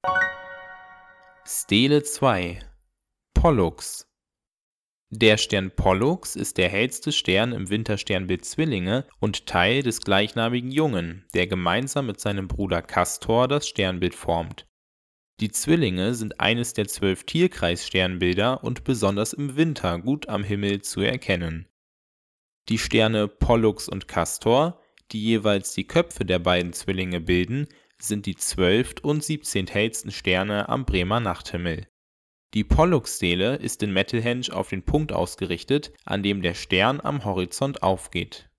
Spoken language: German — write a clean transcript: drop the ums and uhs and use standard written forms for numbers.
Stele 2 Pollux. Der Stern Pollux ist der hellste Stern im Wintersternbild Zwillinge und Teil des gleichnamigen Jungen, der gemeinsam mit seinem Bruder Castor das Sternbild formt. Die Zwillinge sind eines der 12 Tierkreissternbilder und besonders im Winter gut am Himmel zu erkennen. Die Sterne Pollux und Castor, die jeweils die Köpfe der beiden Zwillinge bilden, sind die 12. und 17. hellsten Sterne am Bremer Nachthimmel. Die Pollux-Stele ist in Mettelhenge auf den Punkt ausgerichtet, an dem der Stern am Horizont aufgeht